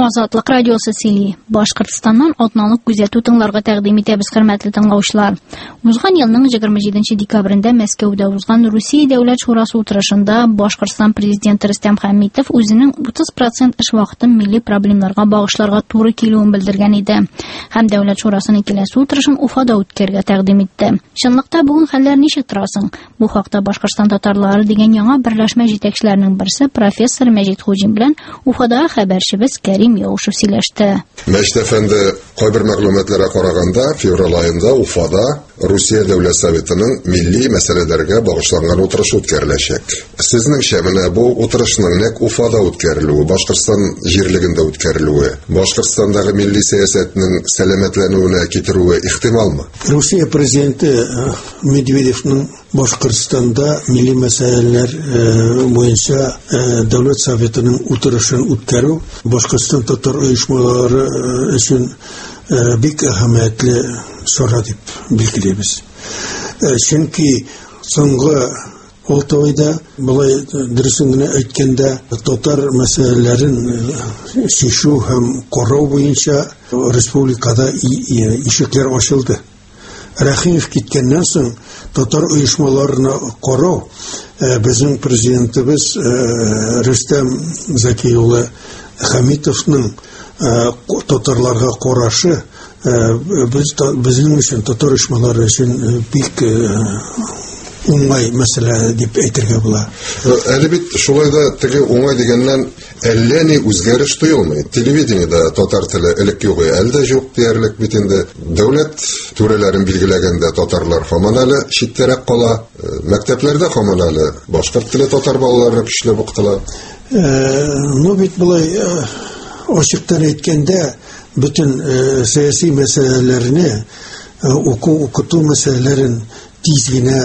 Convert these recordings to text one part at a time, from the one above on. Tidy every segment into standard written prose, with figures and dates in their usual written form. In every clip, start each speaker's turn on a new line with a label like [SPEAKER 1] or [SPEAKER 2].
[SPEAKER 1] Азатлык радиосы сөйли. Башкортстаннан атналык күзәтү тыңларга тәкъдим итәбез, хөрмәтле тыңлаучылар. Узган елның 27 декабрендә Мәскәүдә узган Русия дәүләт шурасы утырышында Башкортстан президенты Рөстәм Хәмитов үзенең 30% эш вакытын милли проблемаларга багышларга туры килүен белдергән иде. Һәм дәүләт шурасының киләсе утырышын Уфада үткәрергә тәкъдим итте. Чынлыкта бүген хәлләр ничек торасың? Бу хакта Башкортстан татарлары дигән яңа берләшмә җитәкчеләренең берсе профессор Мәҗит Хуҗин белән Уфадагы хәбәрчебез Кәрим Яушев сөйләште.
[SPEAKER 2] Мәҗит әфәнде, кайбер мәгълүматларга караганда, февраль аенда Уфада Русия Дәүләт Советының милли мәсьәләләргә багышланган утырышы үткәреләчәк. Сезнеңчә, менә бу утырышның нәкъ Уфада үткәрелүе, Башкортстан җирлегендә үткәрелүе, Башкортстандагы милли сәясәтнең сәламәтләнүенә китерүе ихтималмы?
[SPEAKER 3] Русия президенты Медведевның Башкортстанда милли мәсьәләләр буенча Дәүләт Советының утырышын үткәрү Башкортстан татар оешмалары өчен бик әһәмиятле чара дип билгеләйбез. Чөнки соңгы 6 айда булай дөресен генә әйткәндә татар мәсьәләләрен шешу һәм карау буенча республикада ишекләр ачылды. Рәхимов киткәннән соң татар оешмаларына карау безнең президентыбыз Рөстәм Зәки улы Хәмитовның татарларга карашы безнең өчен татар оешмалары өчен бик уңай мәсьәлә дип әйтергә була.
[SPEAKER 2] Әле бит шулай да теге уңай дигәннән әллә ни үзгәреш тоелмый. Телевидениедә татар теле элек юк, әлдә юк диярлек бит инде. Дәүләт түрәләрен билгеләгәндә татарлар һаман әле читтәрәк кала. Мәктәпләрдә һаман әле башкорт теле татар балалары көчле укытыла.
[SPEAKER 3] Ну бит булай ачыктан әйткәндә bütün siyasi meselelerini okutu meselelerin tizgine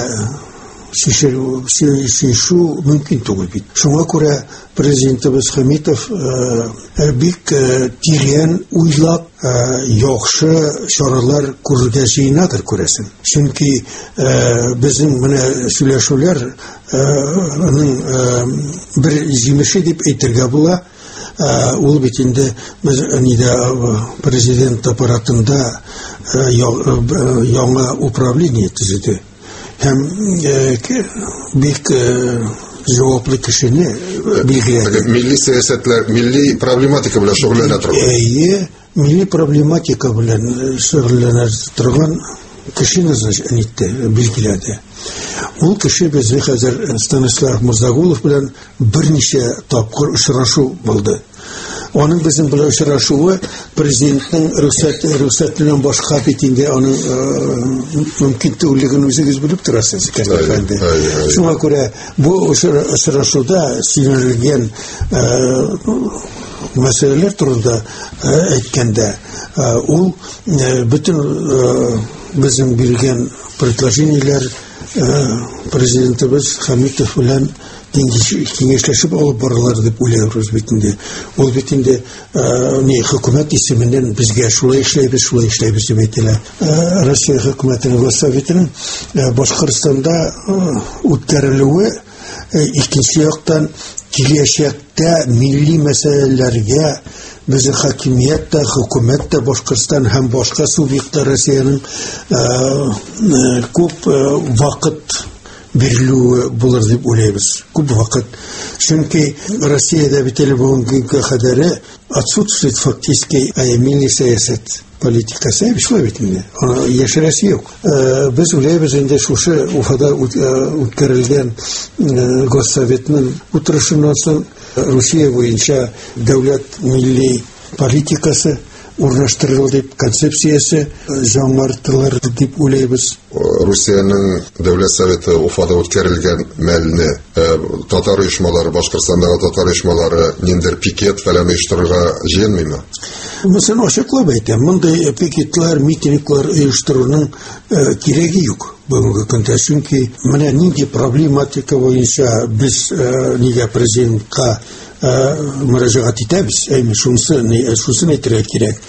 [SPEAKER 3] şişu mümkün değil. Şuna göre Prezidentimiz Hamitov bik tiriyen uylap yaxşı şaralar kurulacağınadır göresin. Çünkü bizim söyleşiler onun bir zimişi deyip aytırga buла. Ул бит инде президент аппаратында яңа управление төзеде. Һәм бик җаваплы кешене билгеләде.
[SPEAKER 2] Милли сәясәтләр, милли проблематика белән шөгыльләнә торган.
[SPEAKER 3] Милли проблематика белән шөгыльләнә торган кешене билгеләде. Ул кеше безне хәзер Станислав Мурзагулов белән берничә тапкыр очрашу булды. Аның безнең белән очрашуы президентның рөхсәт белән башка бит инде аның мөмкин түгеллеген үзегез белеп торасыз, әфәнде. Шуңа күрә бу очрашуда сөйләнгән мәсьәләләр турында әйткәндә, ул bütün безнең биргән предложениеләр президентыбыз Хәмитов белән киңәшләшеп алып баралар дип уйлыйбыз бит инде. Ул бит инде хөкүмәт исеменнән безгә шулай эшләйбез дип әйтәләр. Россия хөкүмәтенең Госсоветының Башкортстанда үткәрелүе икенче яктан киләчәктә милли мәсьәләләргә безнең хакимият та, хөкүмәт та, Башкортстан һәм башка субъектлар Россиянең күп вакыт бирелүе булыр дип уйлыйбыз. Күп вакыт. Чөнки Россиядә бит әле бүгенге кадәр отсутствует фактически милли сәясәт политикасы шулай бит инде. Аны яшерәсе юк. Без уйлыйбыз инде шушы Уфада үткәрелгән Госсоветның утырышыннан соң Русия буенча дәүләт милли политикасы урнаштырылды дип концепциясы жаңартылыр дип уйлыйбыз.
[SPEAKER 2] Русиянең Дәүләт Советы Уфада үткәрелгән мәлне татар оешмалары, Башкортстандагы татар оешмалары ниндер пикет фәлән оештырырга җыенмыймы?
[SPEAKER 3] Мен ачыклап әйтәм, мондай пикетлар, митинглар оештыруның кирәге юк. Бүгенге көндә, чөнки менә нинди проблематика буенча без нигә президентка мөрәҗәгать итәбез. Әйме шунысын әйтергә кирәк.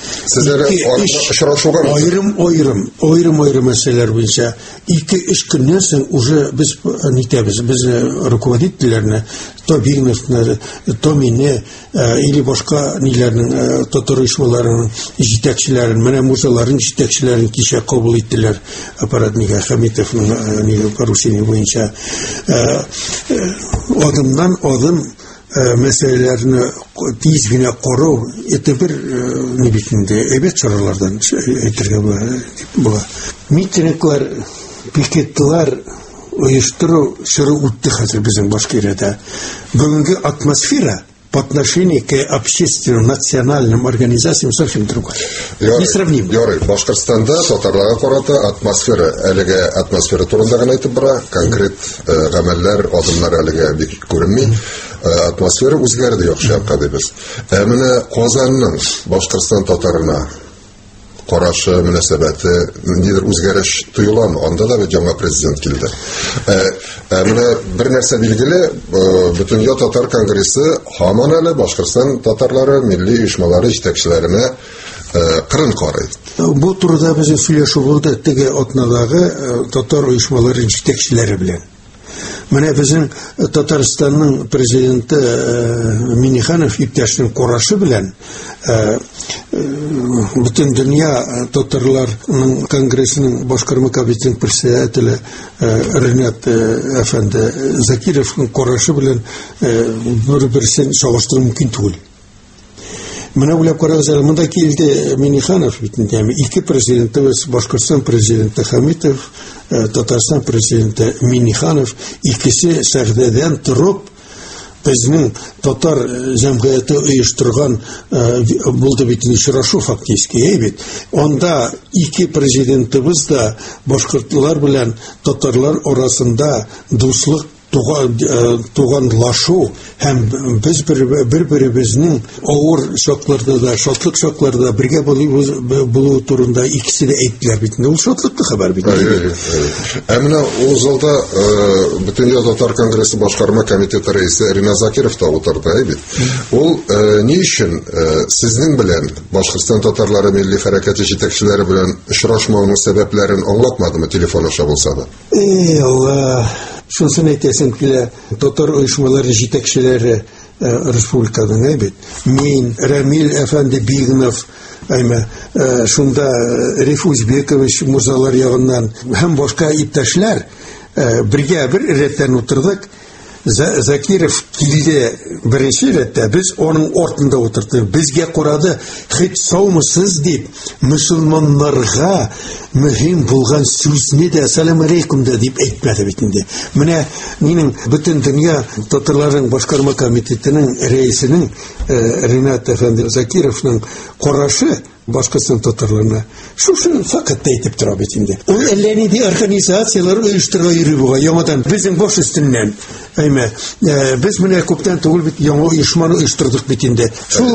[SPEAKER 3] Айрым мәсьәләләр буенча 2-3 көннән соң уже без нитәбез. Без руководительләрне, то Бигновны, то мине или башка ниләрнең татар оешмаларының җитәкчеләрен, менә музаларның җитәкчеләрен кичә кабул иттеләр аппаратнигә Хәмитовның поручение буенча. Адымнан адым мәсьәләләрне тиз генә карау бер ни битендә әйбәт чаралардан әйтергә була. Митинглар, пикетлар оештыру чоры үтте хәзер безнең Башкирияда. Бүгенге атмосфера по отношению к общественным национальным организациям совсем другой. Несравнимо.
[SPEAKER 2] Ярый, Башкортстанда татарларга карата атмосфера, әлегә атмосфера турында гына әйтеп бара, конкрет гамәлләр, адымнар әлегә бик күренми. Атмосфера үзгәрде яхшырак дибез. Менә Казанның Башкортстан татарына карашы мөнәсәбәте нидер үзгәреш тоеламы? Анда да бит яңа президент килде. Менә бер нәрсә билгеле, бөтен татар конгрессы һаман әле Башкортстан татарлары милли оешмалары җитәкчеләренә кырын карый.
[SPEAKER 3] Бу турыда без сөйләшү булды теге атнадагы татар оешмалары җитәкчеләре белән. Менә безнең Татарстанның президенты Миниханов иптәшнең карашы белән бөтен дөнья татарларның конгрессының башкарма комитетының председателе Ренат әфәнде Закировның карашы белән бер-берсен чагыштыру мөмкин түгел. Менә уйлап карагыз, монда килде Миниханов битендә, ике президентыбыз, Башкортстан президенты Хәмитов, Татарстан президенты Миниханов, икесе сәгъдәдән торып безнең татар җәмгыяте оештырган булды бит очрашу фактически, бит. Анда ике президентыбыз да башкортлар белән татарлар арасында дуслык туганлашу һәм без бер-беребезнең авыр шатларда да, шатлык шатларда бергә булу турында икесе дә әйттеләр бит. Ул шатлыклы хәбәр бит.
[SPEAKER 2] Менә ул залда бөтен татар конгрессы башкарма комитеты рәисе Ренат Закиров та утырды бит. Ул ни өчен сезнең белән Башкортстан татарлары милли хәрәкәте җитәкчеләре белән очрашмауның сәбәпләрен аңлатмадымы телефон аша булса да?
[SPEAKER 3] Алла, шунысын әйтәсем килә, татар оешмалары җитәкчеләре республиканың бит. Мин, Рамил әфәнде Бигнов, шунда Рифузбекович музалар ягыннан һәм башка иптәшләр бергә бер рәттән утырдык. Закиров килде беренче рәттә, без аның артында утырдык. Безгә карады, хит саумысыз дип, мөселманнарга мөһим булган сүзне дә салам алейкум да дип әйтмәде бит инде. Менә минем бөтен дөнья татарларның башкарма комитетының рәисенең Ренат әфәнде Закировның карашы Башкортстан татарларына шушы факт әйтеп тора бит инде. Ул әллә нинди организациялар оештыра йөри буга яңадан безнең баш өстеннән. Без менә күптән түгел бит яңа оешманы оештырдык бит инде. Шул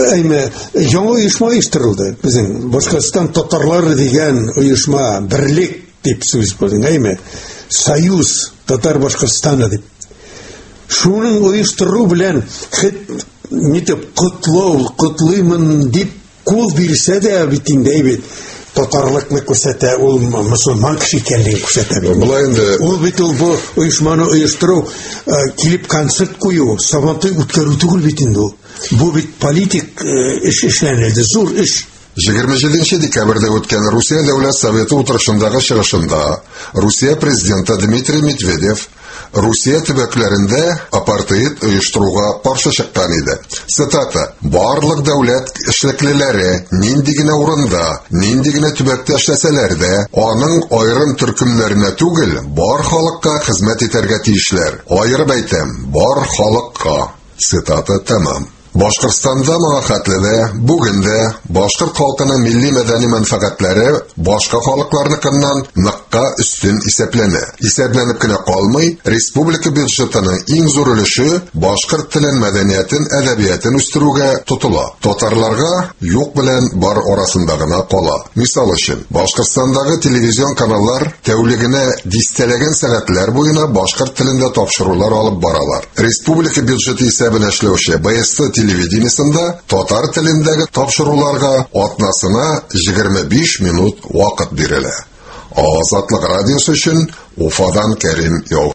[SPEAKER 3] яңа оешма оештырылды. Безнең Башкортстан татарлары дигән оешма, берлек дип сүз булды. Союз татар Башкортстаны дип. Шуның оештыру белән нитеп котлыймын дип кул бирсә дә бит инде татарлыкны күрсәтә, ул мөселман кеше икәнлеген күрсәтә бит. Ул бит бу оешманы оештыру, килеп концерт кую, сабантуй үткәрү түгел бит инде. Бу бит политик эш эшләнелде, зур эш.
[SPEAKER 2] 27 декабрьдә үткән Русия Дәүләт Советы утырышындагы чыгышында Русия президенты Дмитрий Медведев Русия төбәкләрендә апартеид оештыруга каршы чыккан иде. Цитата: "Барлык дәүләт эшлеклеләре нинди генә урында, нинди генә төбәктә эшләсәләр дә, аның аерым төркемнәренә түгел, бар халыкка хезмәт итәргә тиешләр. Аерып әйтәм, бар халыкка." Цитата тәмам. Башкортстанда моңа хәтледә, бүген дә башкорт халкының милли мәдәни мәнфәгатьләре башка халыкларныкыннан ныкка өстен исәпләнә. Исәпләнеп кенә калмый, республика бюджетының иң зур өлеше башкорт телен, мәдәниятен, әдәбиятын үстерүгә тотыла. Татарларга юк белән бар арасында гына кала. Мисал өчен, Башкортстандагы телевизион каналлар тәүлегенә дистәләгән сәгатьләр буена башкорт телендә тапшырулар алып баралар. Республика бюджеты исәбенә эшләүче БСТ телевидениесында татар телендәге тапшыруларга атнасына 25 минут вакыт бирелә. Азатлык радиосы өчен Уфадан Кәрим Яу.